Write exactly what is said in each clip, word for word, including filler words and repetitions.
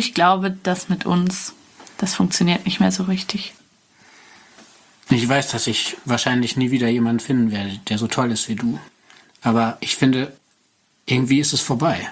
ich glaube, das mit uns, das funktioniert nicht mehr so richtig. Ich weiß, dass ich wahrscheinlich nie wieder jemanden finden werde, der so toll ist wie du. Aber ich finde, irgendwie ist es vorbei.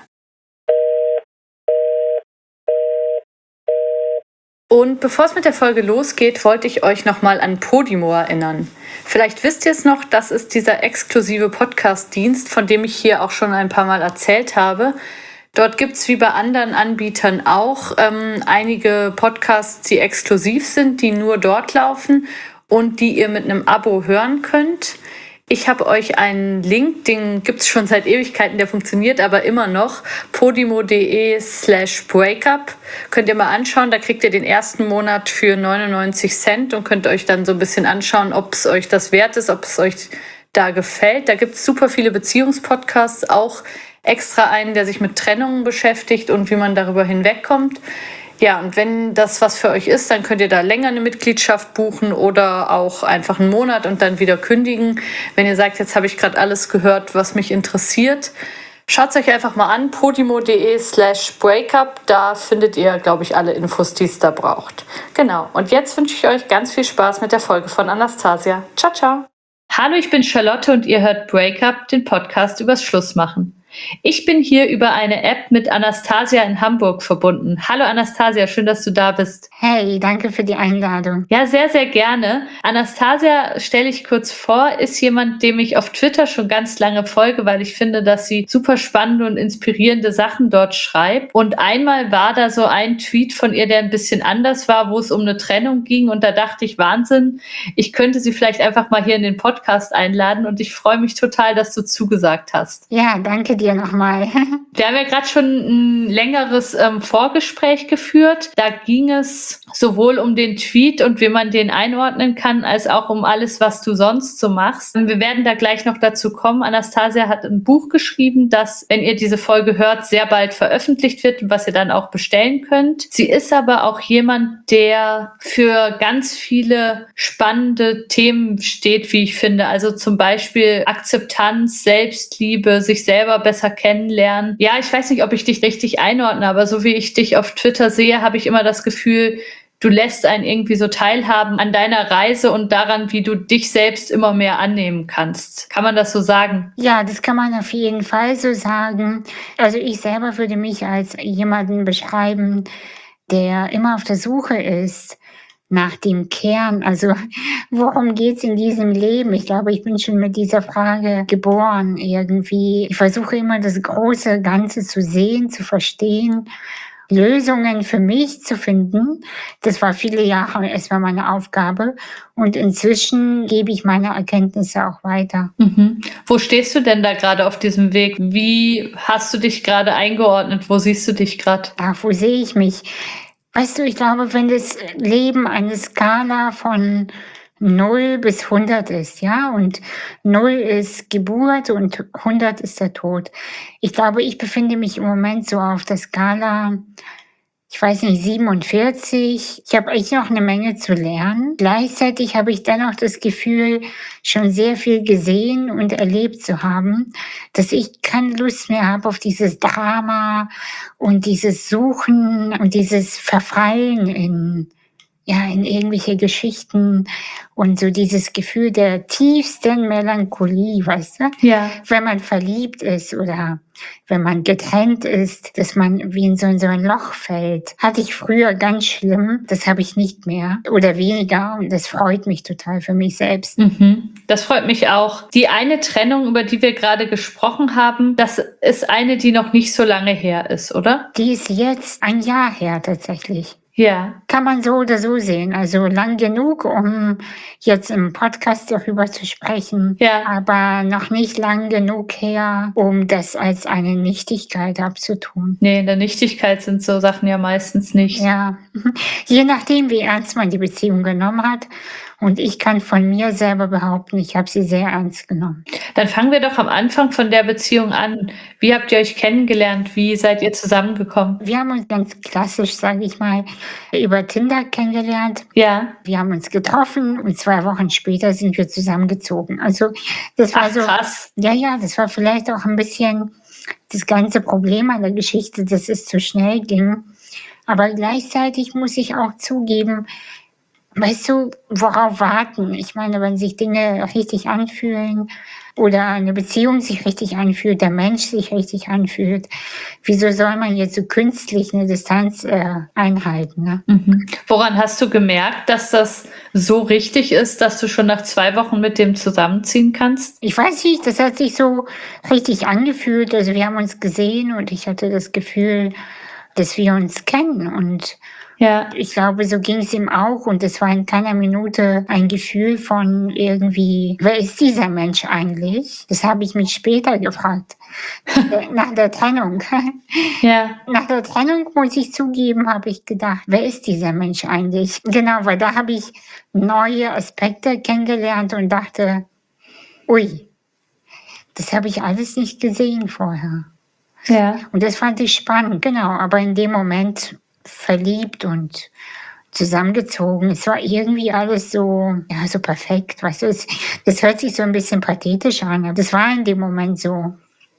Und bevor es mit der Folge losgeht, wollte ich euch nochmal an Podimo erinnern. Vielleicht wisst ihr es noch, das ist dieser exklusive Podcast-Dienst, von dem ich hier auch schon ein paar Mal erzählt habe. Dort gibt es wie bei anderen Anbietern auch ähm, einige Podcasts, die exklusiv sind, die nur dort laufen und die ihr mit einem Abo hören könnt. Ich habe euch einen Link, den gibt es schon seit Ewigkeiten, der funktioniert aber immer noch. podimo.de slash breakup. Könnt ihr mal anschauen, da kriegt ihr den ersten Monat für neunundneunzig Cent und könnt euch dann so ein bisschen anschauen, ob es euch das wert ist, ob es euch da gefällt. Da gibt es super viele Beziehungspodcasts, auch extra einen, der sich mit Trennungen beschäftigt und wie man darüber hinwegkommt. Ja, und wenn das was für euch ist, dann könnt ihr da länger eine Mitgliedschaft buchen oder auch einfach einen Monat und dann wieder kündigen. Wenn ihr sagt, jetzt habe ich gerade alles gehört, was mich interessiert, schaut es euch einfach mal an, podimo.de slash breakup. Da findet ihr, glaube ich, alle Infos, die es da braucht. Genau, und jetzt wünsche ich euch ganz viel Spaß mit der Folge von Anastasia. Ciao, ciao. Hallo, ich bin Charlotte und ihr hört Breakup, den Podcast übers Schlussmachen. Ich bin hier über eine App mit Anastasia in Hamburg verbunden. Hallo Anastasia, schön, dass du da bist. Hey, danke für die Einladung. Ja, sehr, sehr gerne. Anastasia, stelle ich kurz vor, ist jemand, dem ich auf Twitter schon ganz lange folge, weil ich finde, dass sie super spannende und inspirierende Sachen dort schreibt. Und einmal war da so ein Tweet von ihr, der ein bisschen anders war, wo es um eine Trennung ging. Und da dachte ich, Wahnsinn, ich könnte sie vielleicht einfach mal hier in den Podcast einladen. Und ich freue mich total, dass du zugesagt hast. Ja, danke dir nochmal. Wir haben ja gerade schon ein längeres ähm, Vorgespräch geführt. Da ging es sowohl um den Tweet und wie man den einordnen kann, als auch um alles, was du sonst so machst. Wir werden da gleich noch dazu kommen. Anastasia hat ein Buch geschrieben, das, wenn ihr diese Folge hört, sehr bald veröffentlicht wird und was ihr dann auch bestellen könnt. Sie ist aber auch jemand, der für ganz viele spannende Themen steht, wie ich finde. Also zum Beispiel Akzeptanz, Selbstliebe, sich selber besser kennenlernen. Ja, ich weiß nicht, ob ich dich richtig einordne, aber so wie ich dich auf Twitter sehe, habe ich immer das Gefühl, du lässt einen irgendwie so teilhaben an deiner Reise und daran, wie du dich selbst immer mehr annehmen kannst. Kann man das so sagen? Ja, das kann man auf jeden Fall so sagen. Also ich selber würde mich als jemanden beschreiben, der immer auf der Suche ist nach dem Kern. Also worum geht's in diesem Leben? Ich glaube, ich bin schon mit dieser Frage geboren irgendwie. Ich versuche immer das große Ganze zu sehen, zu verstehen, Lösungen für mich zu finden. Das war viele Jahre erstmal meine Aufgabe. Und inzwischen gebe ich meine Erkenntnisse auch weiter. Mhm. Wo stehst du denn da gerade auf diesem Weg? Wie hast du dich gerade eingeordnet? Wo siehst du dich gerade? Ach, wo sehe ich mich? Weißt du, ich glaube, wenn das Leben eine Skala von null bis hundert ist, ja, und null ist Geburt und hundert ist der Tod. Ich glaube, ich befinde mich im Moment so auf der Skala, ich weiß nicht, siebenundvierzig. Ich habe echt noch eine Menge zu lernen. Gleichzeitig habe ich dennoch das Gefühl, schon sehr viel gesehen und erlebt zu haben, dass ich keine Lust mehr habe auf dieses Drama und dieses Suchen und dieses Verfallen in, ja, in irgendwelche Geschichten und so dieses Gefühl der tiefsten Melancholie, weißt du? Ja. Wenn man verliebt ist oder wenn man getrennt ist, dass man wie in so, in so ein Loch fällt. Hatte ich früher ganz schlimm, das habe ich nicht mehr oder weniger und das freut mich total für mich selbst. Mhm. Das freut mich auch. Die eine Trennung, über die wir gerade gesprochen haben, das ist eine, die noch nicht so lange her ist, oder? Die ist jetzt ein Jahr her tatsächlich. Ja. Kann man so oder so sehen. Also lang genug, um jetzt im Podcast darüber zu sprechen, Ja. aber noch nicht lang genug her, um das als eine Nichtigkeit abzutun. Nee, in der Nichtigkeit sind so Sachen ja meistens nicht. Ja, je nachdem, wie ernst man die Beziehung genommen hat. Und ich kann von mir selber behaupten, ich habe sie sehr ernst genommen. Dann fangen wir doch am Anfang von der Beziehung an. Wie habt ihr euch kennengelernt? Wie seid ihr zusammengekommen? Wir haben uns ganz klassisch, sage ich mal, über Tinder kennengelernt. Ja. Wir haben uns getroffen und zwei Wochen später sind wir zusammengezogen. Also das war Ach, so. krass. Ja, ja, das war vielleicht auch ein bisschen das ganze Problem an der Geschichte, dass es zu schnell ging. Aber gleichzeitig muss ich auch zugeben, weißt du, worauf warten? Ich meine, wenn sich Dinge richtig anfühlen oder eine Beziehung sich richtig anfühlt, der Mensch sich richtig anfühlt, wieso soll man jetzt so künstlich eine Distanz äh, einhalten? Ne? Mhm. Woran hast du gemerkt, dass das so richtig ist, dass du schon nach zwei Wochen mit dem zusammenziehen kannst? Ich weiß nicht, das hat sich so richtig angefühlt. Also wir haben uns gesehen und ich hatte das Gefühl, dass wir uns kennen. Und Ja, ich glaube, so ging es ihm auch. Und es war in keiner Minute ein Gefühl von irgendwie, wer ist dieser Mensch eigentlich? Das habe ich mich später gefragt, nach der Trennung. ja, Nach der Trennung, muss ich zugeben, habe ich gedacht, wer ist dieser Mensch eigentlich? Genau, weil da habe ich neue Aspekte kennengelernt und dachte, ui, das habe ich alles nicht gesehen vorher. ja. Und das fand ich spannend, genau. Aber in dem Moment verliebt und zusammengezogen. Es war irgendwie alles so, ja, so perfekt. Weißt du, es, das hört sich so ein bisschen pathetisch an, aber das war in dem Moment so.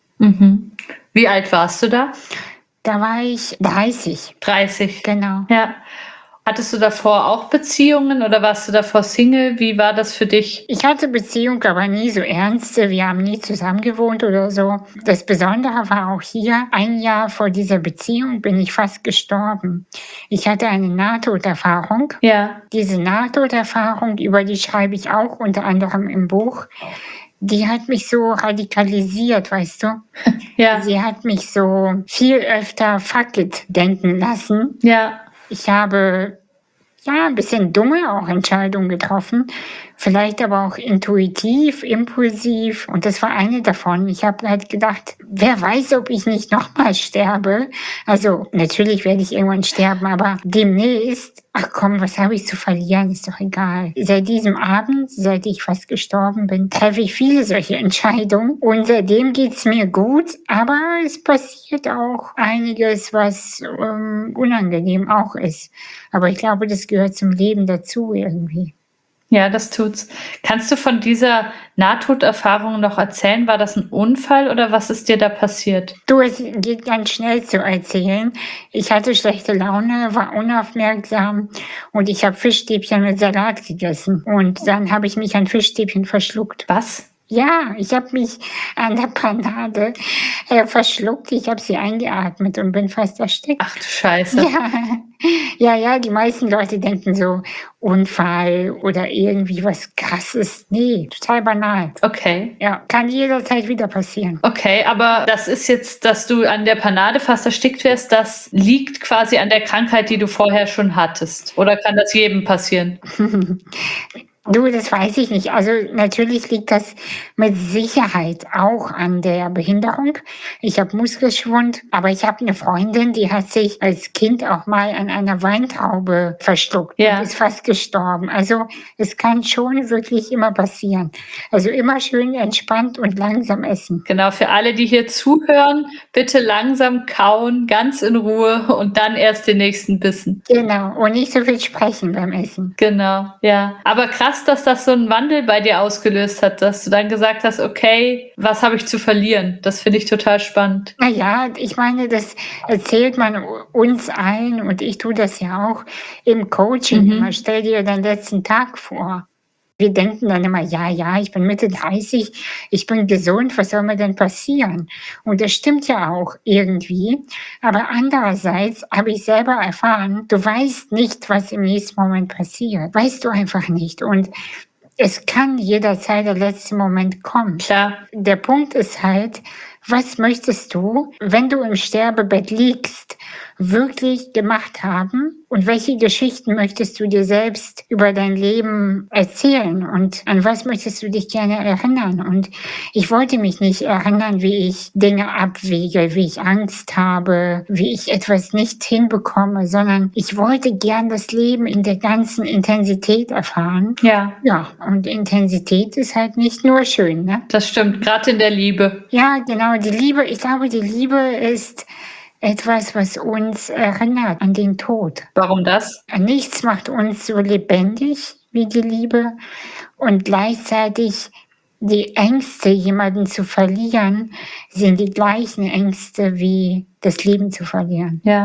Mhm. Wie alt warst du da? Da war ich dreißig, dreißig. genau. Ja. Hattest du davor auch Beziehungen oder warst du davor Single? Wie war das für dich? Ich hatte Beziehung, aber nie so ernste. Wir haben nie zusammen gewohnt oder so. Das Besondere war auch hier, ein Jahr vor dieser Beziehung bin ich fast gestorben. Ich hatte eine Nahtoderfahrung. Ja, Diese Nahtoderfahrung, über die schreibe ich auch unter anderem im Buch, die hat mich so radikalisiert, weißt du? ja, Sie hat mich so viel öfter fuck it denken lassen. ja, Ich habe ja ein bisschen dumme auch Entscheidungen getroffen, vielleicht aber auch intuitiv, impulsiv. Und das war eine davon. Ich habe halt gedacht, wer weiß, ob ich nicht nochmal sterbe. Also natürlich werde ich irgendwann sterben, aber demnächst, ach komm, was habe ich zu verlieren, ist doch egal. Seit diesem Abend, seit ich fast gestorben bin, treffe ich viele solche Entscheidungen. Und seitdem geht's mir gut, aber es passiert auch einiges, was ähm, unangenehm auch ist. Aber ich glaube, das gehört zum Leben dazu irgendwie. ja, das tut's. Kannst du von dieser Nahtoderfahrung noch erzählen? War das ein Unfall oder was ist dir da passiert? Du, es geht ganz schnell zu erzählen. Ich hatte schlechte Laune, war unaufmerksam und ich habe Fischstäbchen mit Salat gegessen. Und dann habe ich mich an Fischstäbchen verschluckt. Was? Ja, ich habe mich an der Panade äh, verschluckt. Ich habe sie eingeatmet und bin fast erstickt. Ach du Scheiße. Ja, ja, ja, die meisten Leute denken so Unfall oder irgendwie was Krasses. Nee, total banal. Okay. Ja, kann jederzeit wieder passieren. Okay, aber das ist jetzt, dass du an der Panade fast erstickt wärst, das liegt quasi an der Krankheit, die du vorher schon hattest. Oder kann das jedem passieren? Du, das weiß ich nicht. Also natürlich liegt das mit Sicherheit auch an der Behinderung. Ich habe Muskelschwund, aber ich habe eine Freundin, die hat sich als Kind auch mal an einer Weintraube verschluckt Ja. und ist fast gestorben. Also es kann schon wirklich immer passieren. Also immer schön entspannt und langsam essen. Genau, für alle, die hier zuhören, bitte langsam kauen, ganz in Ruhe und dann erst den nächsten Bissen. Genau, und nicht so viel sprechen beim Essen. Genau, ja. Aber krass, dass das so einen Wandel bei dir ausgelöst hat, dass du dann gesagt hast, okay, was habe ich zu verlieren? Das finde ich total spannend. Naja, ich meine, das erzählt man uns allen und ich tue das ja auch im Coaching. Mhm. Immer stell dir deinen letzten Tag vor. Wir denken dann immer, ja, ja, ich bin Mitte dreißig, ich bin gesund, was soll mir denn passieren? Und das stimmt ja auch irgendwie. Aber andererseits habe ich selber erfahren, du weißt nicht, was im nächsten Moment passiert. Weißt du einfach nicht. Und es kann jederzeit der letzte Moment kommen. Klar. Der Punkt ist halt, was möchtest du, wenn du im Sterbebett liegst, wirklich gemacht haben? Und welche Geschichten möchtest du dir selbst über dein Leben erzählen? Und an was möchtest du dich gerne erinnern? Und ich wollte mich nicht erinnern, wie ich Dinge abwäge, wie ich Angst habe, wie ich etwas nicht hinbekomme, sondern ich wollte gern das Leben in der ganzen Intensität erfahren. Ja, Ja, und Intensität ist halt nicht nur schön, ne? das stimmt, gerade in der Liebe. Ja, genau, die Liebe, ich glaube, die Liebe ist etwas, was uns erinnert an den Tod. Warum das? Nichts macht uns so lebendig wie die Liebe und gleichzeitig die Ängste, jemanden zu verlieren, sind die gleichen Ängste wie das Leben zu verlieren. Ja.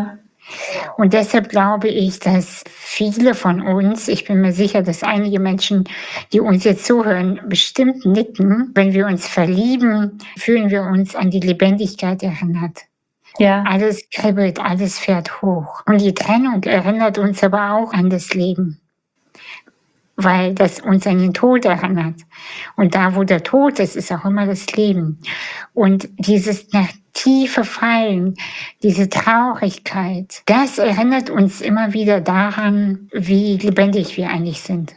Und deshalb glaube ich, dass viele von uns, ich bin mir sicher, dass einige Menschen, die uns jetzt zuhören, bestimmt nicken. Wenn wir uns verlieben, fühlen wir uns an die Lebendigkeit erinnert. Ja. Alles kribbelt, alles fährt hoch. Und die Trennung erinnert uns aber auch an das Leben, weil das uns an den Tod erinnert. Und da, wo der Tod ist, ist auch immer das Leben. Und dieses nach tiefe Fallen, diese Traurigkeit, das erinnert uns immer wieder daran, wie lebendig wir eigentlich sind.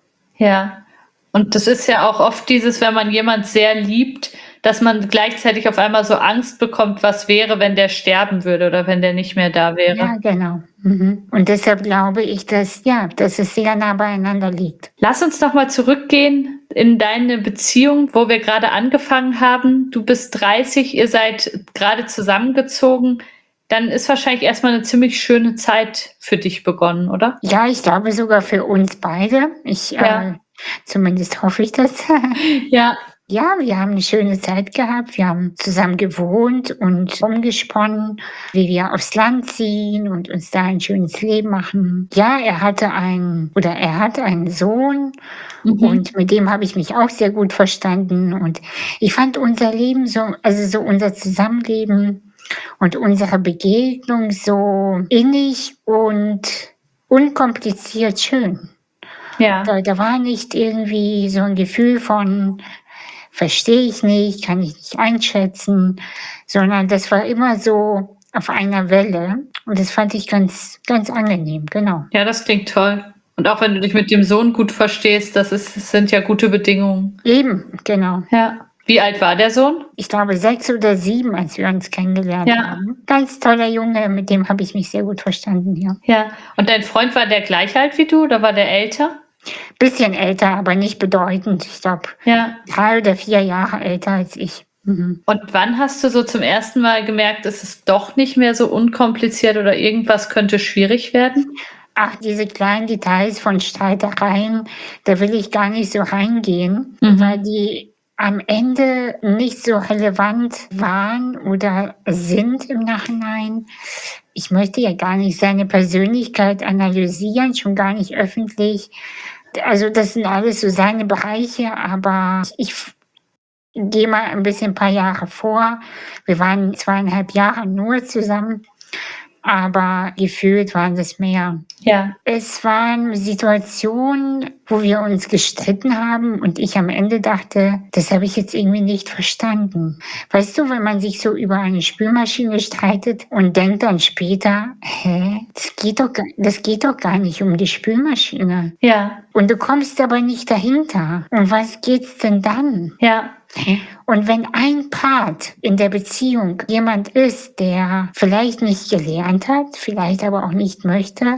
Ja. Und das ist ja auch oft dieses, wenn man jemand sehr liebt, dass man gleichzeitig auf einmal so Angst bekommt, was wäre, wenn der sterben würde oder wenn der nicht mehr da wäre. Ja, genau. Mhm. Und deshalb glaube ich, dass, ja, dass es sehr nah beieinander liegt. Lass uns noch mal zurückgehen in deine Beziehung, wo wir gerade angefangen haben. Du bist dreißig, ihr seid gerade zusammengezogen. Dann ist wahrscheinlich erstmal eine ziemlich schöne Zeit für dich begonnen, oder? Ja, ich glaube sogar für uns beide. Ich, Ja. äh, zumindest hoffe ich das. Ja. Ja, wir haben eine schöne Zeit gehabt. Wir haben zusammen gewohnt und rumgesponnen, wie wir aufs Land ziehen und uns da ein schönes Leben machen. Ja, er hatte einen oder er hat einen Sohn Mhm. und mit dem habe ich mich auch sehr gut verstanden. Und ich fand unser Leben so, also so unser Zusammenleben und unsere Begegnung so innig und unkompliziert schön. Ja. Da, da war nicht irgendwie so ein Gefühl von, verstehe ich nicht, kann ich nicht einschätzen, sondern das war immer so auf einer Welle und das fand ich ganz, ganz angenehm, genau. Ja, das klingt toll. Und auch wenn du dich mit dem Sohn gut verstehst, das, ist, das sind ja gute Bedingungen. Eben, genau. Ja. Wie alt war der Sohn? Ich glaube sechs oder sieben, als wir uns kennengelernt Ja. haben. Ganz toller Junge, mit dem habe ich mich sehr gut verstanden, ja. Ja. Und dein Freund, war der gleich alt wie du oder war der älter? Bisschen älter, aber nicht bedeutend. Ich glaube, Ja. drei oder vier Jahre älter als ich. Mhm. Und wann hast du so zum ersten Mal gemerkt, es ist doch nicht mehr so unkompliziert oder irgendwas könnte schwierig werden? Ach, diese kleinen Details von Streitereien, da will ich gar nicht so reingehen, Mhm. weil die am Ende nicht so relevant waren oder sind im Nachhinein. Ich möchte ja gar nicht seine Persönlichkeit analysieren, schon gar nicht öffentlich. Also das sind alles so seine Bereiche, aber ich f- gehe mal ein bisschen ein paar Jahre vor. Wir waren zweieinhalb Jahre nur zusammen, aber gefühlt waren es mehr. Ja. Es waren Situationen, wo wir uns gestritten haben und ich am Ende dachte, das habe ich jetzt irgendwie nicht verstanden. Weißt du, wenn man sich so über eine Spülmaschine streitet und denkt dann später, hä, das geht doch, gar- das geht doch gar nicht um die Spülmaschine. Ja. Und du kommst aber nicht dahinter. Um was geht's denn dann? Ja. Und wenn ein Part in der Beziehung jemand ist, der vielleicht nicht gelernt hat, vielleicht aber auch nicht möchte,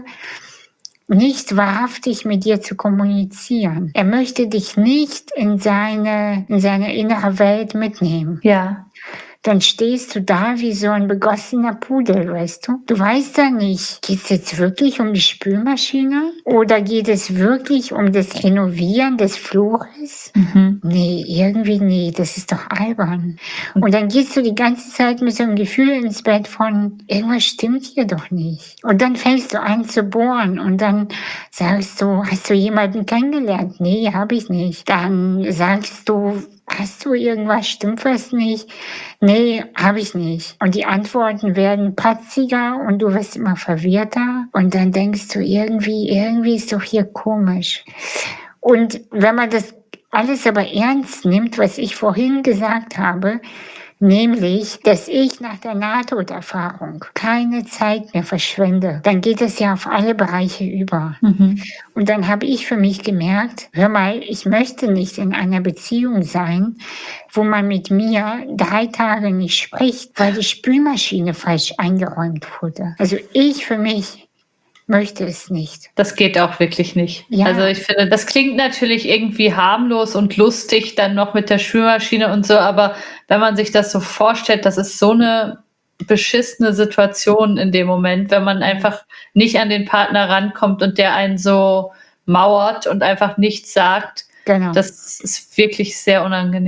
nicht wahrhaftig mit dir zu kommunizieren. Er möchte dich nicht in seine, in seine innere Welt mitnehmen. Ja. Dann stehst du da wie so ein begossener Pudel, weißt du? Du weißt ja nicht, geht es jetzt wirklich um die Spülmaschine? Oder geht es wirklich um das Renovieren des Flures? Mhm. Nee, irgendwie nee, das ist doch albern. Und dann gehst du die ganze Zeit mit so einem Gefühl ins Bett von, irgendwas stimmt hier doch nicht. Und dann fängst du an zu bohren und dann sagst du, hast du jemanden kennengelernt? Nee, habe ich nicht. Dann sagst du, hast du irgendwas, stimmt was nicht? Nee, habe ich nicht. Und die Antworten werden patziger und du wirst immer verwirrter. Und dann denkst du, irgendwie, irgendwie ist doch hier komisch. Und wenn man das alles aber ernst nimmt, was ich vorhin gesagt habe, nämlich, dass ich nach der Nahtoderfahrung keine Zeit mehr verschwende, dann geht es ja auf alle Bereiche über. Mhm. Und dann habe ich für mich gemerkt, hör mal, ich möchte nicht in einer Beziehung sein, wo man mit mir drei Tage nicht spricht, weil die Spülmaschine falsch eingeräumt wurde. Also ich für mich möchte es nicht. Das geht auch wirklich nicht. Ja. Also ich finde, das klingt natürlich irgendwie harmlos und lustig dann noch mit der Spülmaschine und so, aber wenn man sich das so vorstellt, das ist so eine beschissene Situation in dem Moment, wenn man einfach nicht an den Partner rankommt und der einen so mauert und einfach nichts sagt. Genau. Das ist wirklich sehr unangenehm.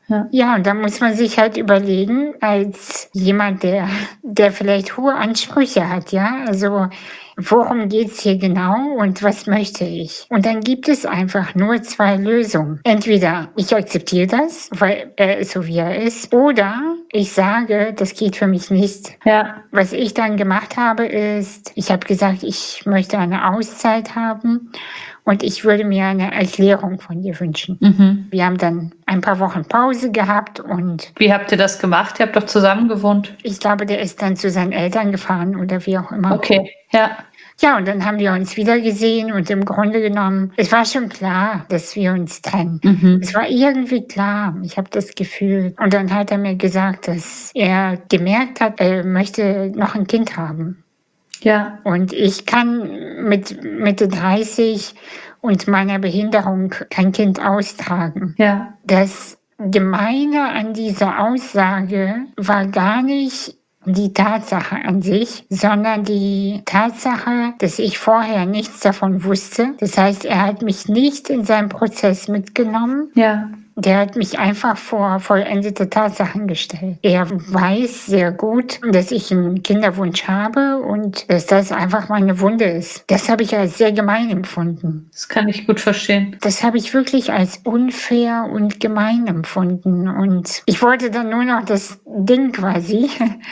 Ja. Ja, und da muss man sich halt überlegen, als jemand, der, der vielleicht hohe Ansprüche hat, ja, also worum geht's hier genau und was möchte ich? Und dann gibt es einfach nur zwei Lösungen. Entweder ich akzeptiere das, weil er ist so, wie er ist, oder ich sage, das geht für mich nicht. Ja. Was ich dann gemacht habe, ist, ich habe gesagt, ich möchte eine Auszeit haben und ich würde mir eine Erklärung von dir wünschen. Mhm. Wir haben dann ein paar Wochen Pause gehabt und Wie habt ihr das gemacht? Ihr habt doch zusammen gewohnt. ich glaube, der ist dann zu seinen Eltern gefahren oder wie auch immer. Okay, ja. Ja, und dann haben wir uns wieder gesehen und im Grunde genommen, es war schon klar, dass wir uns trennen. Mhm. Es war irgendwie klar, ich habe das Gefühl. Und dann hat er mir gesagt, dass er gemerkt hat, er möchte noch ein Kind haben. Ja. Und ich kann mit Mitte dreißig und meiner Behinderung kein Kind austragen. Ja. Das Gemeine an dieser Aussage war gar nicht die Tatsache an sich, sondern die Tatsache, dass ich vorher nichts davon wusste. Das heißt, er hat mich nicht in seinen Prozess mitgenommen. Ja. Der hat mich einfach vor vollendete Tatsachen gestellt. Er weiß sehr gut, dass ich einen Kinderwunsch habe und dass das einfach meine Wunde ist. Das habe ich als sehr gemein empfunden. Das kann ich gut verstehen. Das habe ich wirklich als unfair und gemein empfunden. Und ich wollte dann nur noch das Ding quasi,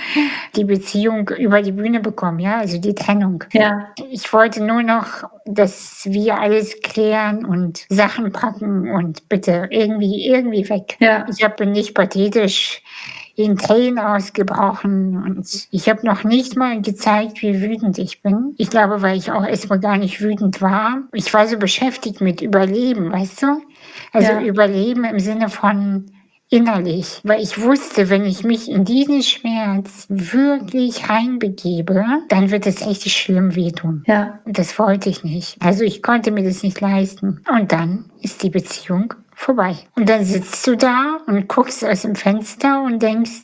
die Beziehung über die Bühne bekommen, ja, also die Trennung. Ja. Ich wollte nur noch, dass wir alles klären und Sachen packen und bitte irgendwie, irgendwie weg. Ja. Ich habe nicht pathetisch in Tränen ausgebrochen und ich habe noch nicht mal gezeigt, wie wütend ich bin. Ich glaube, weil ich auch erstmal gar nicht wütend war. Ich war so beschäftigt mit Überleben, weißt du? Also Ja. Überleben im Sinne von innerlich, weil ich wusste, wenn ich mich in diesen Schmerz wirklich reinbegebe, dann wird es richtig schlimm wehtun. Ja. Und das wollte ich nicht. Also ich konnte mir das nicht leisten. Und dann ist die Beziehung vorbei. Und dann sitzt du da und guckst aus dem Fenster und denkst,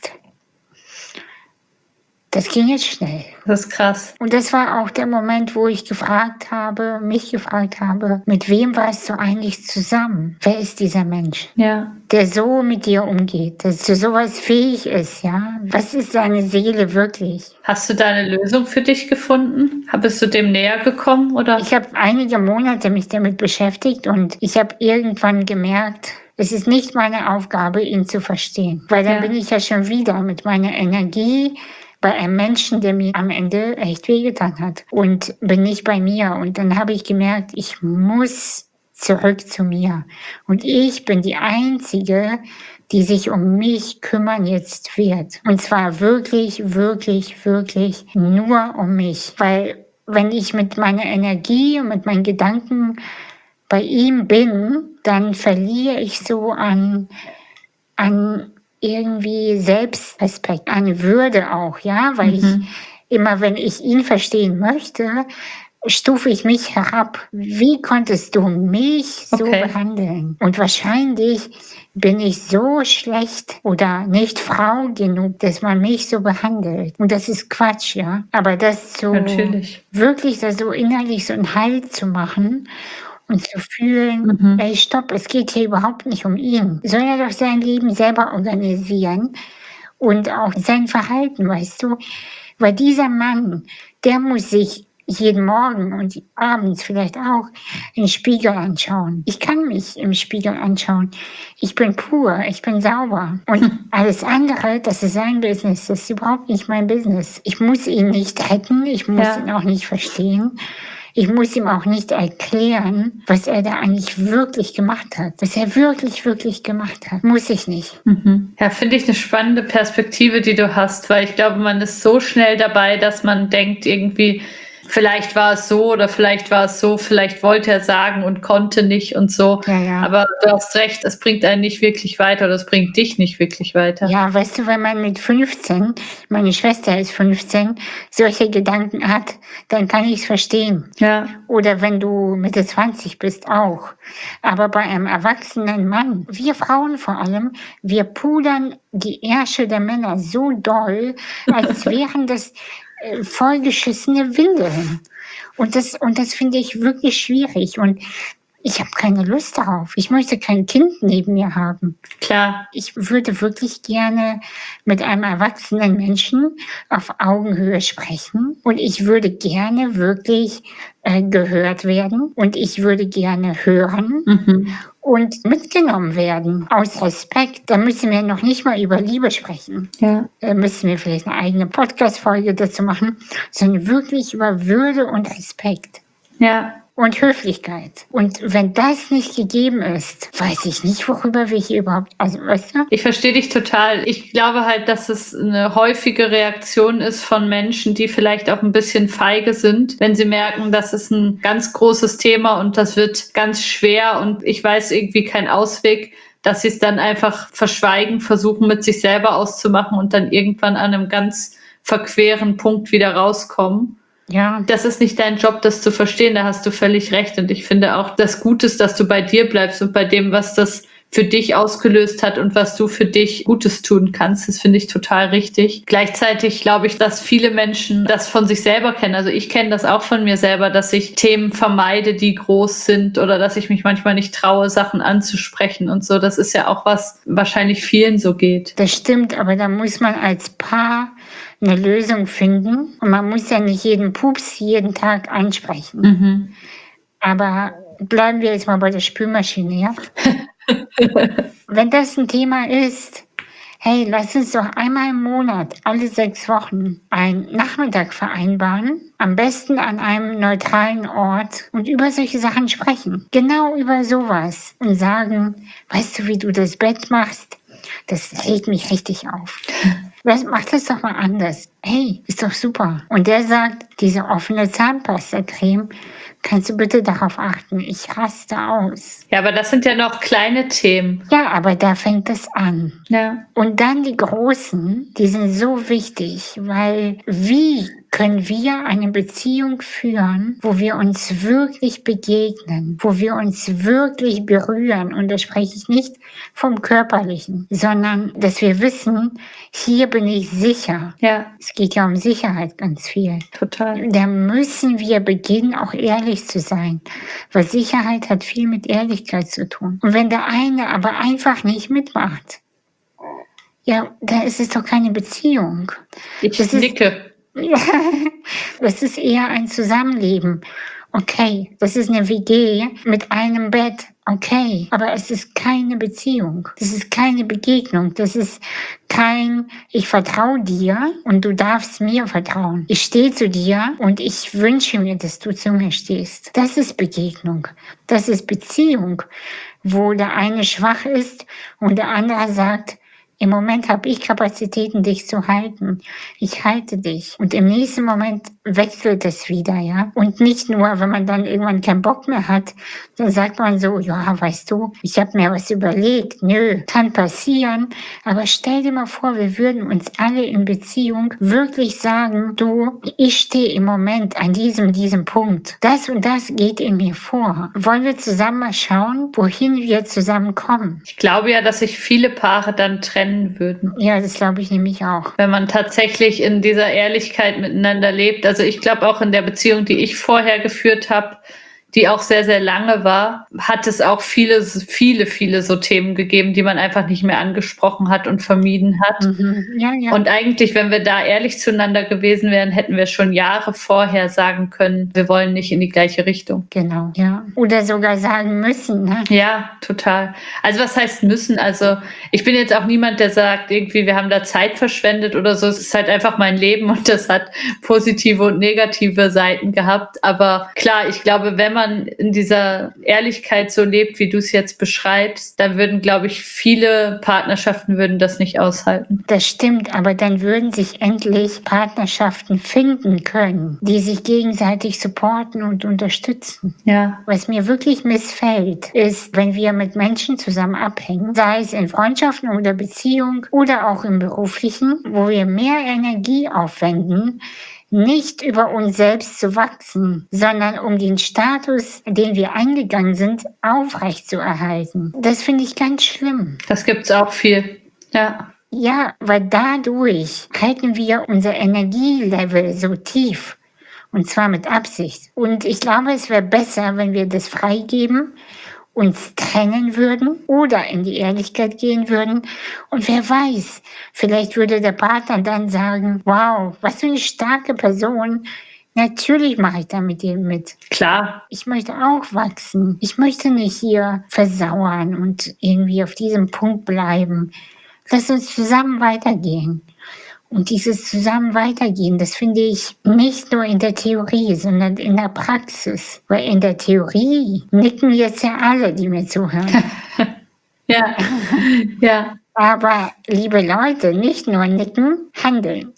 das ging jetzt schnell. Das ist krass. Und das war auch der Moment, wo ich gefragt habe, mich gefragt habe, mit wem warst du eigentlich zusammen? Wer ist dieser Mensch? Ja. Der so mit dir umgeht, dass zu sowas fähig ist, ja? Was ist seine Seele wirklich? Hast du da eine Lösung für dich gefunden? Bist du dem näher gekommen, oder? Ich habe einige Monate mich damit beschäftigt und ich habe irgendwann gemerkt, es ist nicht meine Aufgabe, ihn zu verstehen. Weil dann Ja. bin ich ja schon wieder mit meiner Energie bei einem Menschen, der mir am Ende echt wehgetan hat. Und bin nicht bei mir. Und dann habe ich gemerkt, ich muss zurück zu mir. Und ich bin die Einzige, die sich um mich kümmern jetzt wird. Und zwar wirklich, wirklich, wirklich nur um mich. Weil wenn ich mit meiner Energie und mit meinen Gedanken bei ihm bin, dann verliere ich so an, an irgendwie Selbstrespekt, an Würde auch, ja, weil Mhm. ich immer, wenn ich ihn verstehen möchte, stufe ich mich herab. Wie konntest du mich so Okay. behandeln? Und wahrscheinlich bin ich so schlecht oder nicht Frau genug, dass man mich so behandelt. Und das ist Quatsch, ja. Aber das so Natürlich. wirklich da so innerlich so einen Halt zu machen und zu fühlen, Mhm. ey, stopp, es geht hier überhaupt nicht um ihn. Soll er doch sein Leben selber organisieren und auch sein Verhalten, weißt du? Weil dieser Mann, der muss sich jeden Morgen und abends vielleicht auch den Spiegel anschauen. Ich kann mich im Spiegel anschauen. Ich bin pur, ich bin sauber. Und alles andere, das ist sein Business, das ist überhaupt nicht mein Business. Ich muss ihn nicht retten, ich muss Ja. ihn auch nicht verstehen. Ich muss ihm auch nicht erklären, was er da eigentlich wirklich gemacht hat. Was er wirklich, wirklich gemacht hat. Muss ich nicht. Mhm. Ja, finde ich eine spannende Perspektive, die du hast, weil ich glaube, man ist so schnell dabei, dass man denkt irgendwie, vielleicht war es so oder vielleicht war es so, vielleicht wollte er sagen und konnte nicht und so. Ja, ja. Aber du hast recht, es bringt einen nicht wirklich weiter oder es bringt dich nicht wirklich weiter. Ja, weißt du, wenn man mit fünfzehn, meine Schwester ist fünfzehn, solche Gedanken hat, dann kann ich es verstehen. Ja. Oder wenn du Mitte zwanzig bist, auch. Aber bei einem erwachsenen Mann, wir Frauen vor allem, wir pudern die Ärsche der Männer so doll, als wären das äh, vollgeschissene Windeln. Und das, und das finde ich wirklich schwierig. Und ich habe keine Lust darauf. Ich möchte kein Kind neben mir haben. Klar. Ich würde wirklich gerne mit einem erwachsenen Menschen auf Augenhöhe sprechen und ich würde gerne wirklich äh, gehört werden und ich würde gerne hören Mhm. und mitgenommen werden. Aus Respekt. Da müssen wir noch nicht mal über Liebe sprechen. Ja. Da müssen wir vielleicht eine eigene Podcast-Folge dazu machen, sondern wirklich über Würde und Respekt. Ja. Und Höflichkeit. Und wenn das nicht gegeben ist, weiß ich nicht, worüber wir hier überhaupt, also weißt du? Ich verstehe dich total. Ich glaube halt, dass es eine häufige Reaktion ist von Menschen, die vielleicht auch ein bisschen feige sind, wenn sie merken, das ist ein ganz großes Thema und das wird ganz schwer und ich weiß irgendwie keinen Ausweg, dass sie es dann einfach verschweigen, versuchen mit sich selber auszumachen und dann irgendwann an einem ganz verqueren Punkt wieder rauskommen. Ja. Das ist nicht dein Job, das zu verstehen, da hast du völlig recht. Und ich finde auch, das Gute ist, dass du bei dir bleibst und bei dem, was das für dich ausgelöst hat und was du für dich Gutes tun kannst. Das finde ich total richtig. Gleichzeitig glaube ich, dass viele Menschen das von sich selber kennen. Also ich kenne das auch von mir selber, dass ich Themen vermeide, die groß sind oder dass ich mich manchmal nicht traue, Sachen anzusprechen und so. Das ist ja auch was wahrscheinlich vielen so geht. Das stimmt, aber da muss man als Paar eine Lösung finden. Und man muss ja nicht jeden Pups jeden Tag ansprechen. Mhm. Aber bleiben wir jetzt mal bei der Spülmaschine, ja? Wenn das ein Thema ist, hey, lass uns doch einmal im Monat, alle sechs Wochen, einen Nachmittag vereinbaren. Am besten an einem neutralen Ort und über solche Sachen sprechen. Genau über sowas. Und sagen, weißt du, wie du das Bett machst? Das hält mich richtig auf. Mach das doch mal anders. Hey, ist doch super. Und der sagt, diese offene Zahnpasta-Creme, kannst du bitte darauf achten? Ich raste aus. Ja, aber das sind ja noch kleine Themen. Ja, aber da fängt es an. Ja. Und dann die großen, die sind so wichtig, weil wie können wir eine Beziehung führen, wo wir uns wirklich begegnen, wo wir uns wirklich berühren. Und da spreche ich nicht vom Körperlichen, sondern dass wir wissen, hier bin ich sicher. Ja. Es geht ja um Sicherheit ganz viel. Total. Da müssen wir beginnen, auch ehrlich zu sein, weil Sicherheit hat viel mit Ehrlichkeit zu tun. Und wenn der eine aber einfach nicht mitmacht, ja, dann ist es doch keine Beziehung. Ich das nicke. Ist, das ist eher ein Zusammenleben. Okay, das ist eine W G mit einem Bett. Okay, aber es ist keine Beziehung. Das ist keine Begegnung. Das ist kein, ich vertraue dir und du darfst mir vertrauen. Ich stehe zu dir und ich wünsche mir, dass du zu mir stehst. Das ist Begegnung. Das ist Beziehung, wo der eine schwach ist und der andere sagt, im Moment habe ich Kapazitäten, dich zu halten. Ich halte dich. Und im nächsten Moment wechselt es wieder, ja. Und nicht nur, wenn man dann irgendwann keinen Bock mehr hat, dann sagt man so, ja, weißt du, ich habe mir was überlegt. Nö, kann passieren. Aber stell dir mal vor, wir würden uns alle in Beziehung wirklich sagen, du, ich stehe im Moment an diesem, diesem Punkt. Das und das geht in mir vor. Wollen wir zusammen mal schauen, wohin wir zusammenkommen? Ich glaube ja, dass sich viele Paare dann trennen würden. Ja, das glaube ich nämlich auch. Wenn man tatsächlich in dieser Ehrlichkeit miteinander lebt. Also ich glaube auch in der Beziehung, die ich vorher geführt habe, die auch sehr, sehr lange war, hat es auch viele, viele, viele so Themen gegeben, die man einfach nicht mehr angesprochen hat und vermieden hat. Mhm. Ja, ja. Und eigentlich, wenn wir da ehrlich zueinander gewesen wären, hätten wir schon Jahre vorher sagen können, wir wollen nicht in die gleiche Richtung. Genau, ja. Oder sogar sagen müssen, ne? Ja, total. Also was heißt müssen? Also ich bin jetzt auch niemand, der sagt, irgendwie, wir haben da Zeit verschwendet oder so. Es ist halt einfach mein Leben und das hat positive und negative Seiten gehabt. Aber klar, ich glaube, wenn man in dieser Ehrlichkeit so lebt, wie du es jetzt beschreibst, dann würden, glaube ich, viele Partnerschaften würden das nicht aushalten. Das stimmt, aber dann würden sich endlich Partnerschaften finden können, die sich gegenseitig supporten und unterstützen. Ja. Was mir wirklich missfällt, ist, wenn wir mit Menschen zusammen abhängen, sei es in Freundschaften oder Beziehung oder auch im Beruflichen, wo wir mehr Energie aufwenden, nicht über uns selbst zu wachsen, sondern um den Status, den wir eingegangen sind, aufrechtzuerhalten. Das finde ich ganz schlimm. Das gibt's auch viel. Ja. Ja, weil dadurch halten wir unser Energielevel so tief. Und zwar mit Absicht. Und ich glaube, es wäre besser, wenn wir das freigeben, uns trennen würden oder in die Ehrlichkeit gehen würden. Und wer weiß, vielleicht würde der Partner dann sagen, wow, was für eine starke Person. Natürlich mache ich da mit dir mit. Klar. Ich möchte auch wachsen. Ich möchte nicht hier versauern und irgendwie auf diesem Punkt bleiben. Lass uns zusammen weitergehen. Und dieses zusammen weitergehen, das finde ich nicht nur in der Theorie, sondern in der Praxis. Weil in der Theorie nicken jetzt ja alle, die mir zuhören. Ja, ja, Aber liebe Leute, nicht nur nicken, handeln.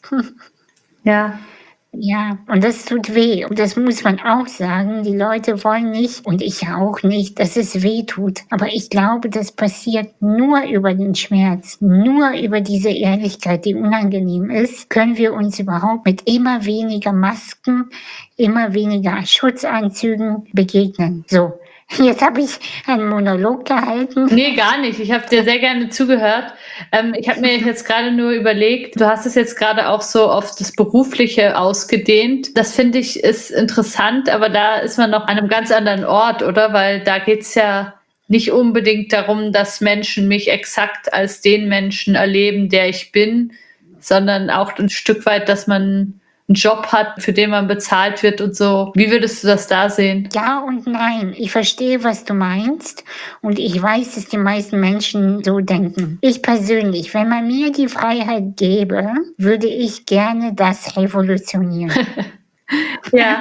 ja. Ja, und das tut weh. Und das muss man auch sagen. Die Leute wollen nicht, und ich auch nicht, dass es weh tut. Aber ich glaube, das passiert nur über den Schmerz. Nur über diese Ehrlichkeit, die unangenehm ist, können wir uns überhaupt mit immer weniger Masken, immer weniger Schutzanzügen begegnen. So. Jetzt habe ich einen Monolog gehalten. Nee, gar nicht. Ich habe dir sehr gerne zugehört. Ähm, ich habe mir jetzt gerade nur überlegt, du hast es jetzt gerade auch so auf das Berufliche ausgedehnt. Das finde ich ist interessant, aber da ist man noch an einem ganz anderen Ort, oder? Weil da geht es ja nicht unbedingt darum, dass Menschen mich exakt als den Menschen erleben, der ich bin, sondern auch ein Stück weit, dass man einen Job hat, für den man bezahlt wird und so. Wie würdest du das da sehen? Ja und nein. Ich verstehe, was du meinst. Und ich weiß, dass die meisten Menschen so denken. Ich persönlich, wenn man mir die Freiheit gäbe, würde ich gerne das revolutionieren. Ja.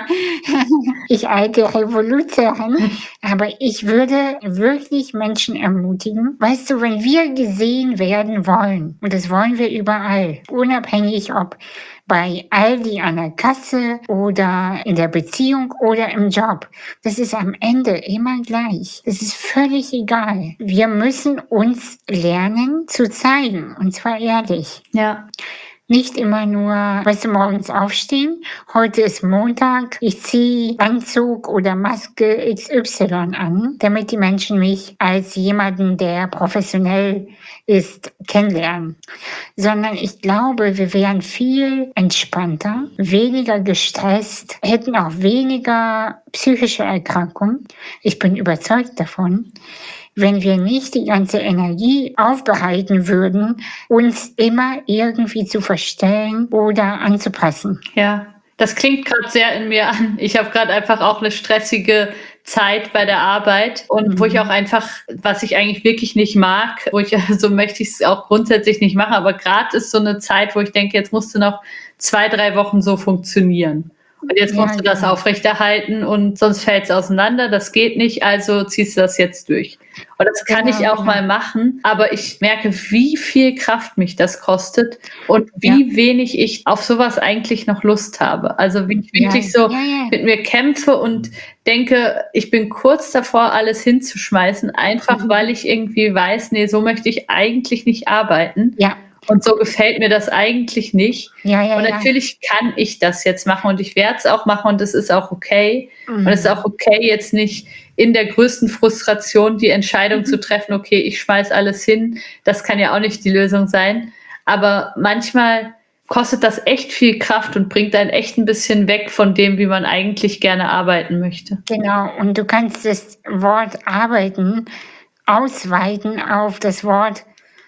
Ich alte Revolution, aber ich würde wirklich Menschen ermutigen. Weißt du, wenn wir gesehen werden wollen, und das wollen wir überall, unabhängig ob bei Aldi an der Kasse oder in der Beziehung oder im Job, das ist am Ende immer gleich. Es ist völlig egal. Wir müssen uns lernen zu zeigen, und zwar ehrlich. Ja. Nicht immer nur, weißt du, morgens aufstehen, heute ist Montag, ich ziehe Anzug oder Maske X Y an, damit die Menschen mich als jemanden, der professionell ist, kennenlernen. Sondern ich glaube, wir wären viel entspannter, weniger gestresst, hätten auch weniger psychische Erkrankungen. Ich bin überzeugt davon. Wenn wir nicht die ganze Energie aufbehalten würden, uns immer irgendwie zu verstellen oder anzupassen. Ja, das klingt gerade sehr in mir an. Ich habe gerade einfach auch eine stressige Zeit bei der Arbeit und mhm. wo ich auch einfach, was ich eigentlich wirklich nicht mag, wo ich, so möchte ich es auch grundsätzlich nicht machen, aber gerade ist so eine Zeit, wo ich denke, jetzt musst du noch zwei, drei Wochen so funktionieren. Und jetzt musst ja, du das genau. aufrechterhalten und sonst fällt es auseinander. Das geht nicht, also ziehst du das jetzt durch. Und das kann genau, ich auch genau. mal machen, aber ich merke, wie viel Kraft mich das kostet und wie ja. wenig ich auf sowas eigentlich noch Lust habe. Also wie ich wirklich ja. so ja, ja. mit mir kämpfe und denke, ich bin kurz davor, alles hinzuschmeißen, einfach mhm. weil ich irgendwie weiß, nee, so möchte ich eigentlich nicht arbeiten. Ja. Und so gefällt mir das eigentlich nicht. Ja, ja, und natürlich ja. kann ich das jetzt machen und ich werde es auch machen und es ist auch okay. Mhm. Und es ist auch okay, jetzt nicht in der größten Frustration die Entscheidung mhm. zu treffen, okay, ich schmeiß alles hin. Das kann ja auch nicht die Lösung sein. Aber manchmal kostet das echt viel Kraft und bringt einen echt ein bisschen weg von dem, wie man eigentlich gerne arbeiten möchte. Genau, und du kannst das Wort arbeiten ausweiten auf das Wort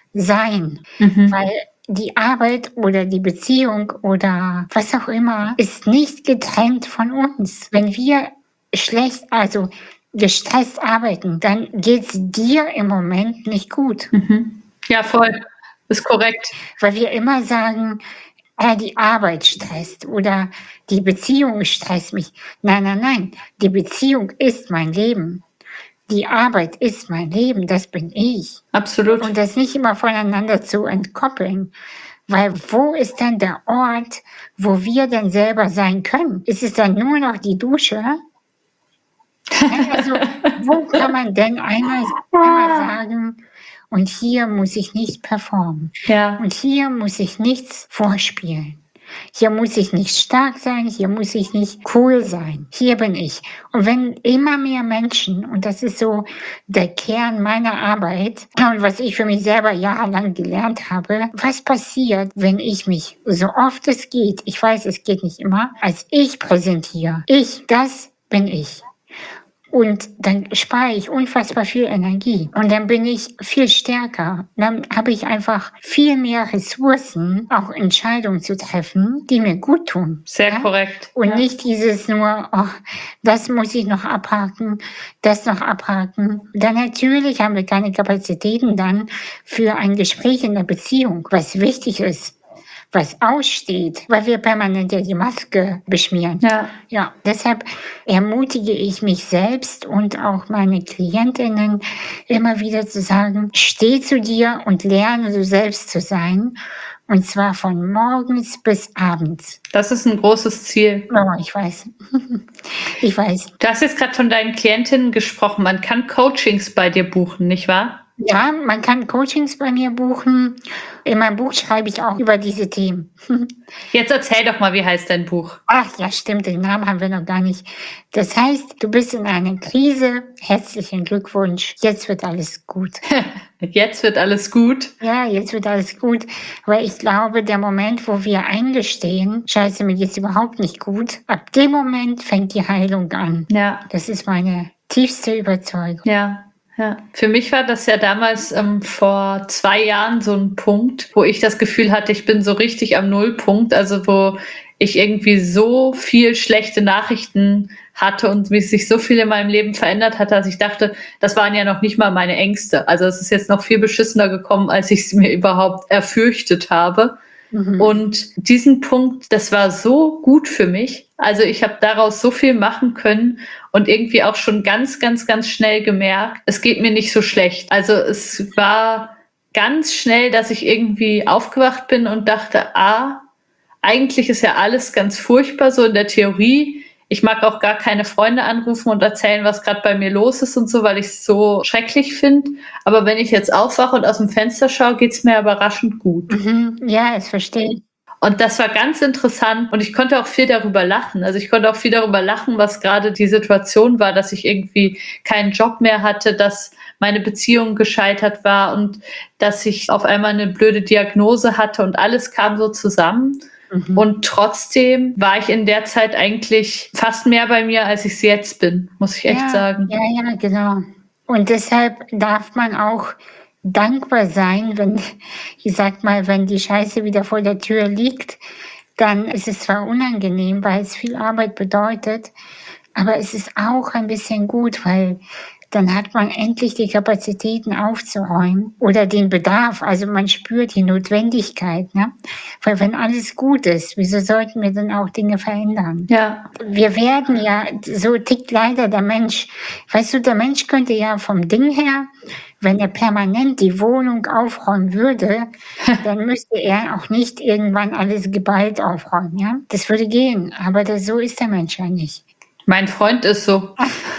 sein, mhm. weil die Arbeit oder die Beziehung oder was auch immer ist nicht getrennt von uns. Wenn wir schlecht, also gestresst arbeiten, dann geht's dir im Moment nicht gut. Mhm. Ja, voll. Ist korrekt. Weil wir immer sagen, äh, die Arbeit stresst oder die Beziehung stresst mich. Nein, nein, nein. Die Beziehung ist mein Leben. Die Arbeit ist mein Leben, das bin ich. Absolut. Und das nicht immer voneinander zu entkoppeln. Weil wo ist dann der Ort, wo wir dann selber sein können? Ist es dann nur noch die Dusche? Also, wo kann man denn einmal, einmal sagen, und hier muss ich nicht performen. Ja. Und hier muss ich nichts vorspielen. Hier muss ich nicht stark sein, hier muss ich nicht cool sein. Hier bin ich. Und wenn immer mehr Menschen, und das ist so der Kern meiner Arbeit und was ich für mich selber jahrelang gelernt habe, was passiert, wenn ich mich so oft es geht, ich weiß, es geht nicht immer, als ich präsentiere. Ich, das bin ich. Und dann spare ich unfassbar viel Energie. Und dann bin ich viel stärker. Dann habe ich einfach viel mehr Ressourcen, auch Entscheidungen zu treffen, die mir gut tun. Sehr ja? korrekt. Und ja. nicht dieses nur, oh, das muss ich noch abhaken, das noch abhaken. Dann natürlich haben wir keine Kapazitäten dann für ein Gespräch in der Beziehung, was wichtig ist, was aussteht, weil wir permanent ja die Maske beschmieren. Ja. Ja, deshalb ermutige ich mich selbst und auch meine Klientinnen immer wieder zu sagen, steh zu dir und lerne du selbst zu sein. Und zwar von morgens bis abends. Das ist ein großes Ziel. Oh, ich weiß. ich weiß. Du hast jetzt gerade von deinen Klientinnen gesprochen. Man kann Coachings bei dir buchen, nicht wahr? Ja, man kann Coachings bei mir buchen. In meinem Buch schreibe ich auch über diese Themen. Jetzt erzähl doch mal, wie heißt dein Buch? Ach ja, stimmt, den Namen haben wir noch gar nicht. Das heißt, du bist in einer Krise. Herzlichen Glückwunsch. Jetzt wird alles gut. Jetzt wird alles gut. Ja, jetzt wird alles gut. Aber ich glaube, der Moment, wo wir eingestehen, scheiße, mir geht's überhaupt nicht gut, ab dem Moment fängt die Heilung an. Ja. Das ist meine tiefste Überzeugung. Ja. Ja, für mich war das ja damals ähm, vor zwei Jahren so ein Punkt, wo ich das Gefühl hatte, ich bin so richtig am Nullpunkt, also wo ich irgendwie so viel schlechte Nachrichten hatte und mich sich so viel in meinem Leben verändert hatte, dass ich dachte, das waren ja noch nicht mal meine Ängste. Also es ist jetzt noch viel beschissener gekommen, als ich es mir überhaupt erfürchtet habe. Mhm. Und diesen Punkt, das war so gut für mich. Also ich habe daraus so viel machen können und irgendwie auch schon ganz, ganz, ganz schnell gemerkt, es geht mir nicht so schlecht. Also es war ganz schnell, dass ich irgendwie aufgewacht bin und dachte, ah, eigentlich ist ja alles ganz furchtbar, so in der Theorie. Ich mag auch gar keine Freunde anrufen und erzählen, was gerade bei mir los ist und so, weil ich es so schrecklich finde. Aber wenn ich jetzt aufwache und aus dem Fenster schaue, geht es mir überraschend gut. Mhm. Ja, das verstehe ich. Und das war ganz interessant und ich konnte auch viel darüber lachen. Also ich konnte auch viel darüber lachen, was gerade die Situation war, dass ich irgendwie keinen Job mehr hatte, dass meine Beziehung gescheitert war und dass ich auf einmal eine blöde Diagnose hatte und alles kam so zusammen. Mhm. Und trotzdem war ich in der Zeit eigentlich fast mehr bei mir, als ich es jetzt bin, muss ich echt ja, sagen. Ja, ja, genau. Und deshalb darf man auch dankbar sein, wenn, ich sag mal, wenn die Scheiße wieder vor der Tür liegt, dann ist es zwar unangenehm, weil es viel Arbeit bedeutet, aber es ist auch ein bisschen gut, weil dann hat man endlich die Kapazitäten aufzuräumen oder den Bedarf, also man spürt die Notwendigkeit, ne? Weil wenn alles gut ist, wieso sollten wir dann auch Dinge verändern? Ja. Wir werden ja, so tickt leider der Mensch. Weißt du, der Mensch könnte ja vom Ding her, wenn er permanent die Wohnung aufräumen würde, dann müsste er auch nicht irgendwann alles geballt aufräumen, ja? Das würde gehen, aber das, so ist der Mensch ja nicht. Mein Freund ist so.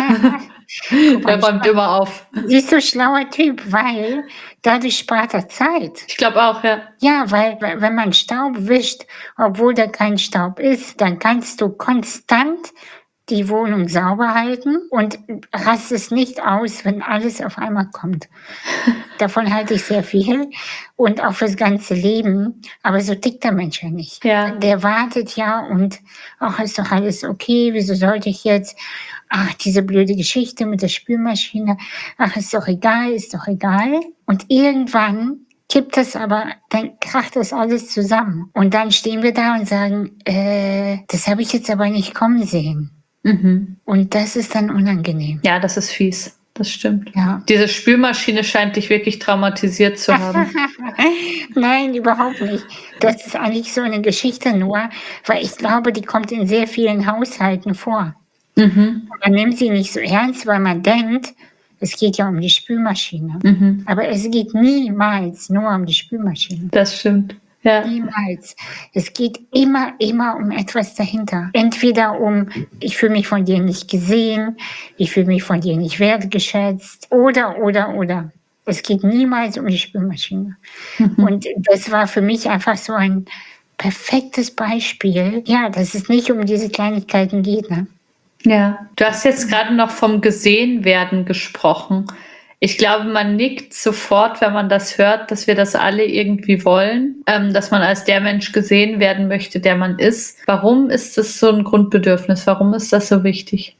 Der räumt immer auf. Siehst du, schlauer Typ, weil dadurch spart er Zeit. Ich glaube auch, ja. Ja, weil wenn man Staub wischt, obwohl da kein Staub ist, dann kannst du konstant die Wohnung sauber halten und rastest nicht aus, wenn alles auf einmal kommt. Davon halte ich sehr viel und auch fürs ganze Leben. Aber so tickt der Mensch ja nicht. Ja. Der wartet ja und, ach, ist doch alles okay, wieso sollte ich jetzt, ach, diese blöde Geschichte mit der Spülmaschine, ach, ist doch egal, ist doch egal. Und irgendwann kippt das aber, dann kracht das alles zusammen. Und dann stehen wir da und sagen, äh, das habe ich jetzt aber nicht kommen sehen. Mhm. Und das ist dann unangenehm. Ja, das ist fies. Das stimmt. Ja. Diese Spülmaschine scheint dich wirklich traumatisiert zu haben. Nein, überhaupt nicht. Das ist eigentlich so eine Geschichte nur, weil ich glaube, die kommt in sehr vielen Haushalten vor. Mhm. Man nimmt sie nicht so ernst, weil man denkt, es geht ja um die Spülmaschine. Mhm. Aber es geht niemals nur um die Spülmaschine. Das stimmt. Ja. Niemals. Es geht immer, immer um etwas dahinter. Entweder um, ich fühle mich von dir nicht gesehen, ich fühle mich von dir nicht wertgeschätzt, oder, oder, oder. Es geht niemals um die Spülmaschine. Mhm. Und das war für mich einfach so ein perfektes Beispiel, ja, dass es nicht um diese Kleinigkeiten geht. Ne? Ja, du hast jetzt gerade noch vom Gesehenwerden gesprochen. Ich glaube, man nickt sofort, wenn man das hört, dass wir das alle irgendwie wollen, ähm, dass man als der Mensch gesehen werden möchte, der man ist. Warum ist das so ein Grundbedürfnis? Warum ist das so wichtig?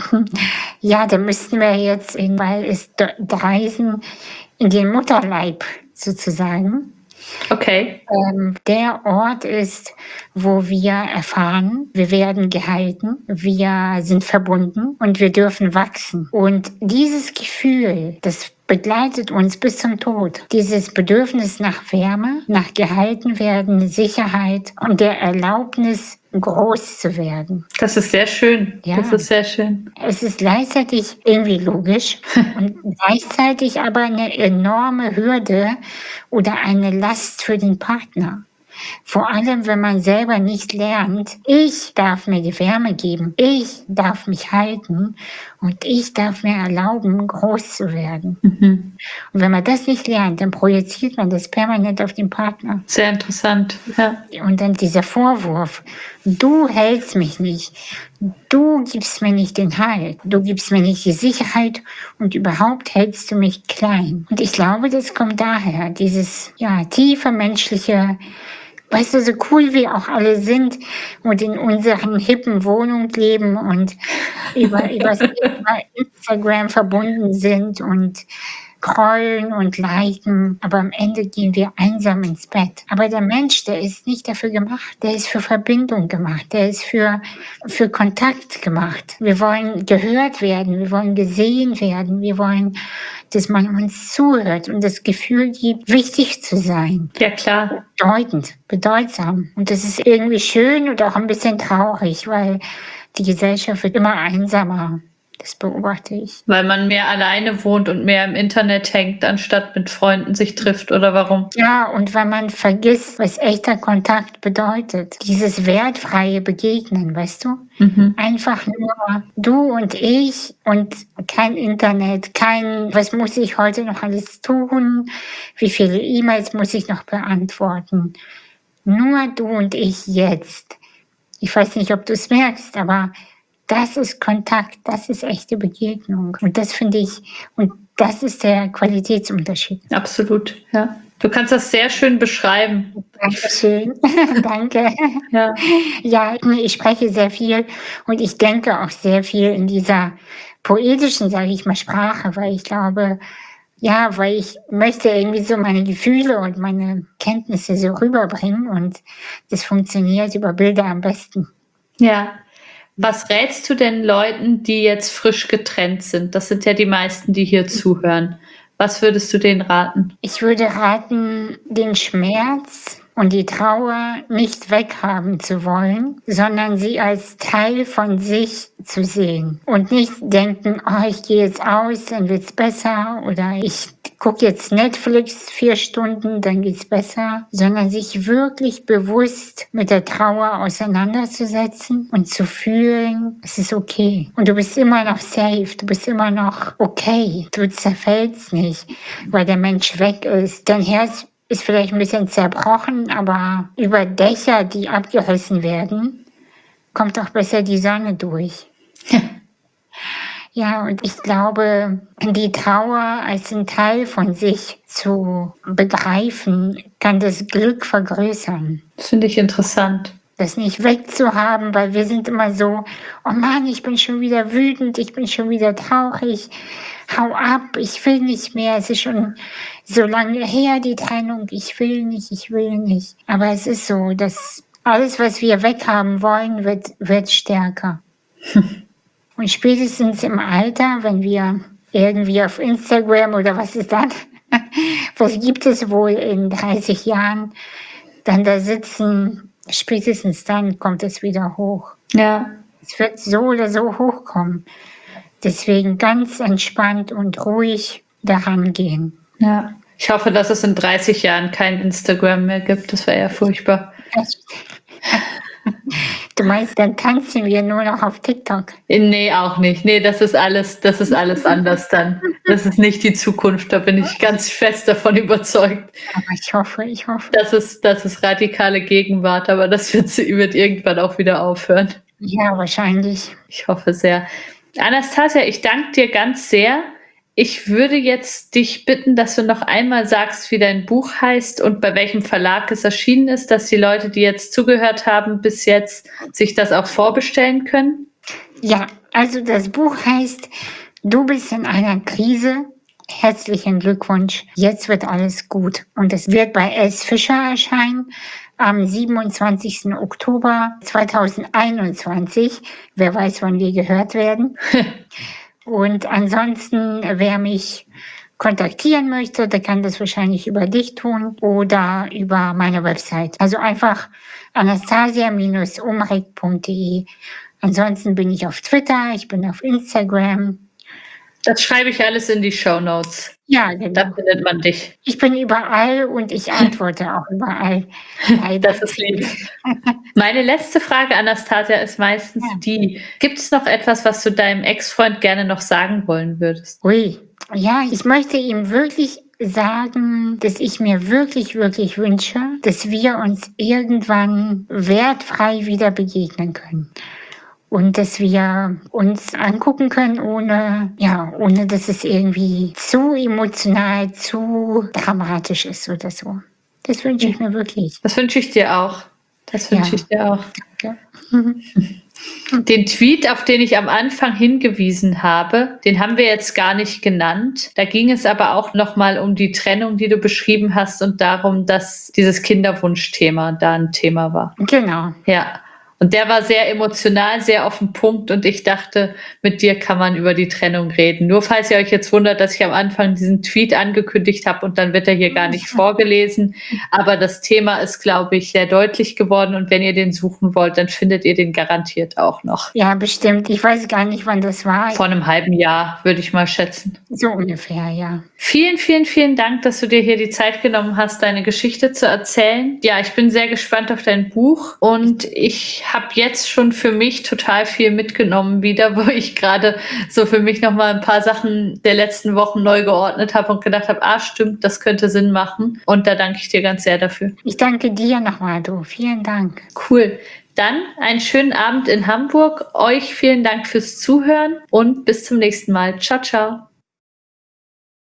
Ja, da müssten wir jetzt, in, weil es Reisen in den Mutterleib sozusagen. Okay. Ähm, der Ort ist, wo wir erfahren, wir werden gehalten, wir sind verbunden und wir dürfen wachsen. Und dieses Gefühl, das begleitet uns bis zum Tod. Dieses Bedürfnis nach Wärme, nach gehalten werden, Sicherheit und der Erlaubnis, groß zu werden. Das ist sehr schön. Ja. Das ist sehr schön. Es ist gleichzeitig irgendwie logisch und gleichzeitig aber eine enorme Hürde oder eine Last für den Partner. Vor allem, wenn man selber nicht lernt, ich darf mir die Wärme geben, ich darf mich halten und ich darf mir erlauben, groß zu werden. Mhm. Und wenn man das nicht lernt, dann projiziert man das permanent auf den Partner. Sehr interessant. Ja. Und dann dieser Vorwurf, du hältst mich nicht, du gibst mir nicht den Halt, du gibst mir nicht die Sicherheit und überhaupt hältst du mich klein. Und ich glaube, das kommt daher, dieses ja, tiefe menschliche, weißt du, so cool wir auch alle sind und in unseren hippen Wohnungen leben und über, über Instagram verbunden sind und scrollen und liken, aber am Ende gehen wir einsam ins Bett. Aber der Mensch, der ist nicht dafür gemacht, der ist für Verbindung gemacht, der ist für, für Kontakt gemacht. Wir wollen gehört werden, wir wollen gesehen werden, wir wollen, dass man uns zuhört und das Gefühl gibt, wichtig zu sein. Ja, klar. Bedeutend, bedeutsam. Und das ist irgendwie schön und auch ein bisschen traurig, weil die Gesellschaft wird immer einsamer. Das beobachte ich. Weil man mehr alleine wohnt und mehr im Internet hängt, anstatt mit Freunden sich trifft, oder warum? Ja, und weil man vergisst, was echter Kontakt bedeutet. Dieses wertfreie Begegnen, weißt du? Mhm. Einfach nur du und ich und kein Internet, kein, was muss ich heute noch alles tun? Wie viele E-Mails muss ich noch beantworten? Nur du und ich jetzt. Ich weiß nicht, ob du es merkst, aber das ist Kontakt, das ist echte Begegnung. Und das finde ich, und das ist der Qualitätsunterschied. Absolut, ja. Du kannst das sehr schön beschreiben. Dankeschön. Danke. Ja. Ja, ich spreche sehr viel und ich denke auch sehr viel in dieser poetischen, sage ich mal, Sprache, weil ich glaube, ja, weil ich möchte irgendwie so meine Gefühle und meine Kenntnisse so rüberbringen und das funktioniert über Bilder am besten. Ja. Was rätst du denn Leuten, die jetzt frisch getrennt sind? Das sind ja die meisten, die hier zuhören. Was würdest du denen raten? Ich würde raten, den Schmerz und die Trauer nicht weghaben zu wollen, sondern sie als Teil von sich zu sehen. Und nicht denken, oh, ich gehe jetzt aus, dann wird's besser, oder ich gucke jetzt Netflix vier Stunden, dann geht's besser, sondern sich wirklich bewusst mit der Trauer auseinanderzusetzen und zu fühlen, es ist okay. Und du bist immer noch safe, du bist immer noch okay, du zerfällst nicht, weil der Mensch weg ist. Dein Herz ist vielleicht ein bisschen zerbrochen, aber über Dächer, die abgerissen werden, kommt auch besser die Sonne durch. Ja, und ich glaube, die Trauer als ein Teil von sich zu begreifen, kann das Glück vergrößern. Das finde ich interessant. Das nicht wegzuhaben, weil wir sind immer so, oh Mann, ich bin schon wieder wütend, ich bin schon wieder traurig, hau ab, ich will nicht mehr, es ist schon so lange her, die Trennung, ich will nicht, ich will nicht. Aber es ist so, dass alles, was wir weghaben wollen, wird, wird stärker. Und spätestens im Alter, wenn wir irgendwie auf Instagram oder was ist das, was gibt es wohl in dreißig Jahren, dann da sitzen, spätestens dann kommt es wieder hoch. Ja. Es wird so oder so hochkommen. Deswegen ganz entspannt und ruhig daran gehen. Ja. Ich hoffe, dass es in dreißig Jahren kein Instagram mehr gibt. Das wäre ja furchtbar. Du meinst, dann tanzen wir nur noch auf TikTok? Nee, auch nicht. Nee, das ist alles, das ist alles anders dann. Das ist nicht die Zukunft, da bin ich ganz fest davon überzeugt. Aber ich hoffe, ich hoffe. Das ist, das ist radikale Gegenwart, aber das wird, wird irgendwann auch wieder aufhören. Ja, wahrscheinlich. Ich hoffe sehr. Anastasia, ich danke dir ganz sehr. Ich würde jetzt dich bitten, dass du noch einmal sagst, wie dein Buch heißt und bei welchem Verlag es erschienen ist, dass die Leute, die jetzt zugehört haben, bis jetzt sich das auch vorbestellen können. Ja, also das Buch heißt Du bist in einer Krise. Herzlichen Glückwunsch. Jetzt wird alles gut. Und es wird bei S. Fischer erscheinen am siebenundzwanzigsten Oktober zweitausendeinundzwanzig. Wer weiß, wann wir gehört werden. Und ansonsten, wer mich kontaktieren möchte, der kann das wahrscheinlich über dich tun oder über meine Website. Also einfach anastasia Bindestrich umrecht punkt de. Ansonsten bin ich auf Twitter, ich bin auf Instagram. Das schreibe ich alles in die Shownotes. Ja, genau. Da findet man dich. Ich bin überall und ich antworte auch überall. Das ist lieb. Meine letzte Frage, Anastasia, ist meistens Ja. die: Gibt es noch etwas, was du deinem Ex-Freund gerne noch sagen wollen würdest? Ui, ja, ich möchte ihm wirklich sagen, dass ich mir wirklich, wirklich wünsche, dass wir uns irgendwann wertfrei wieder begegnen können. Und dass wir uns angucken können, ohne, ja, ohne dass es irgendwie zu emotional, zu dramatisch ist oder so. Das wünsche ich mir wirklich. Das wünsche ich dir auch. Das wünsche Ja. ich dir auch. Ja. Den Tweet, auf den ich am Anfang hingewiesen habe, den haben wir jetzt gar nicht genannt. Da ging es aber auch nochmal um die Trennung, die du beschrieben hast und darum, dass dieses Kinderwunschthema da ein Thema war. Genau. Ja. Und der war sehr emotional, sehr auf den Punkt und ich dachte, mit dir kann man über die Trennung reden. Nur falls ihr euch jetzt wundert, dass ich am Anfang diesen Tweet angekündigt habe und dann wird er hier gar nicht vorgelesen. Aber das Thema ist, glaube ich, sehr deutlich geworden und wenn ihr den suchen wollt, dann findet ihr den garantiert auch noch. Ja, bestimmt. Ich weiß gar nicht, wann das war. Vor einem halben Jahr, würde ich mal schätzen. So ungefähr, ja. Vielen, vielen, vielen Dank, dass du dir hier die Zeit genommen hast, deine Geschichte zu erzählen. Ja, ich bin sehr gespannt auf dein Buch und ich habe jetzt schon für mich total viel mitgenommen wieder, wo ich gerade so für mich nochmal ein paar Sachen der letzten Wochen neu geordnet habe und gedacht habe, ah, stimmt, das könnte Sinn machen. Und da danke ich dir ganz sehr dafür. Ich danke dir nochmal, du. Vielen Dank. Cool. Dann einen schönen Abend in Hamburg. Euch vielen Dank fürs Zuhören und bis zum nächsten Mal. Ciao, ciao.